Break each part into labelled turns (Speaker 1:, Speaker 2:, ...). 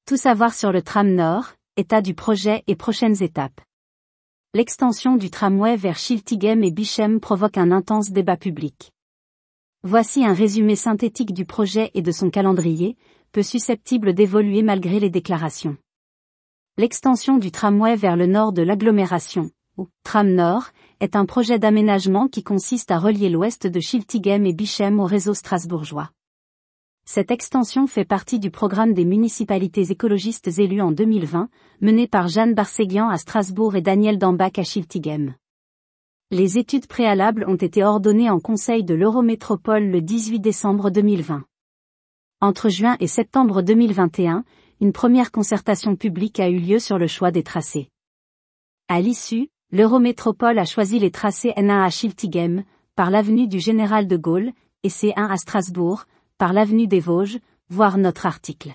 Speaker 1: Tout savoir sur le tram Nord, état du projet et prochaines étapes. L'extension du tramway vers Schiltigheim et Bischheim provoque un intense débat public. Voici un résumé synthétique du projet et de son calendrier, peu susceptible d'évoluer malgré les déclarations. L'extension du tramway vers le nord de l'agglomération, ou Tram Nord, est un projet d'aménagement qui consiste à relier l'ouest de Schiltigheim et Bischheim au réseau strasbourgeois. Cette extension fait partie du programme des municipalités écologistes élues en 2020, mené par Jeanne Barseguian à Strasbourg et Daniel Dambach à Schiltigheim. Les études préalables ont été ordonnées en Conseil de l'Eurométropole le 18 décembre 2020. Entre juin et septembre 2021, une première concertation publique a eu lieu sur le choix des tracés. À l'issue, l'Eurométropole a choisi les tracés N1 à Schiltigheim, par l'avenue du Général de Gaulle, et C1 à Strasbourg, par l'avenue des Vosges, voir notre article.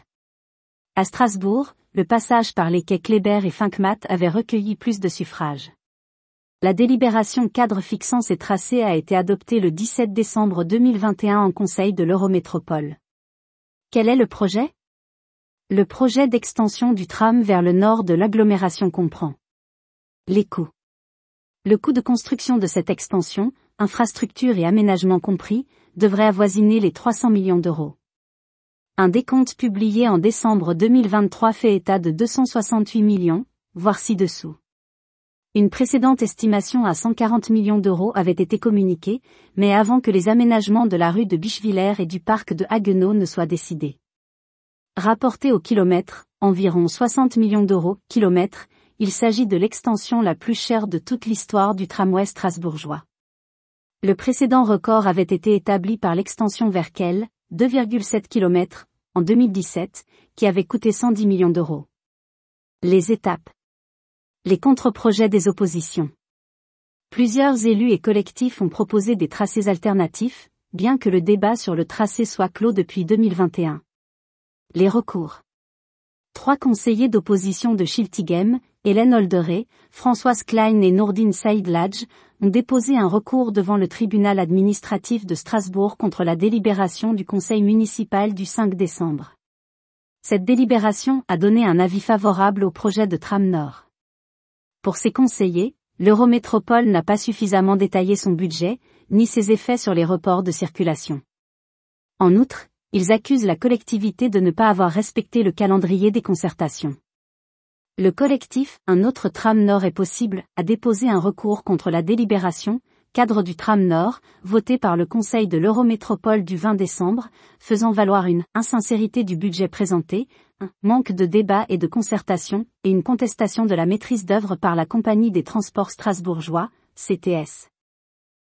Speaker 1: À Strasbourg, le passage par les quais Kléber et Finkmatt avait recueilli plus de suffrages. La délibération cadre fixant ces tracés a été adoptée le 17 décembre 2021 en Conseil de l'Eurométropole. Quel est le projet ? Le projet d'extension du tram vers le nord de l'agglomération comprend les coûts. Le coût de construction de cette extension, infrastructure et aménagement compris, devrait avoisiner les 300 millions d'euros. Un décompte publié en décembre 2023 fait état de 268 millions, voire ci-dessous. Une précédente estimation à 140 millions d'euros avait été communiquée, mais avant que les aménagements de la rue de Bischwiller et du parc de Haguenau ne soient décidés. Rapporté au kilomètre, environ 60 millions d'euros, kilomètre, il s'agit de l'extension la plus chère de toute l'histoire du tramway strasbourgeois. Le précédent record avait été établi par l'extension vers Kehl, 2,7 km, en 2017, qui avait coûté 110 millions d'euros. Les étapes. Les contre-projets des oppositions. Plusieurs élus et collectifs ont proposé des tracés alternatifs, bien que le débat sur le tracé soit clos depuis 2021. Les recours. 3 conseillers d'opposition de Schiltigheim, Hélène Holderet, Françoise Klein et Nourdine Saïd Ladj, ont déposé un recours devant le tribunal administratif de Strasbourg contre la délibération du conseil municipal du 5 décembre. Cette délibération a donné un avis favorable au projet de tram Nord. Pour ces conseillers, l'Eurométropole n'a pas suffisamment détaillé son budget, ni ses effets sur les reports de circulation. En outre, ils accusent la collectivité de ne pas avoir respecté le calendrier des concertations. Le collectif « Un autre tram Nord est possible » a déposé un recours contre la délibération, cadre du tram Nord, voté par le Conseil de l'Eurométropole du 20 décembre, faisant valoir une insincérité du budget présenté, un manque de débat et de concertation, et une contestation de la maîtrise d'œuvre par la Compagnie des transports strasbourgeois, CTS.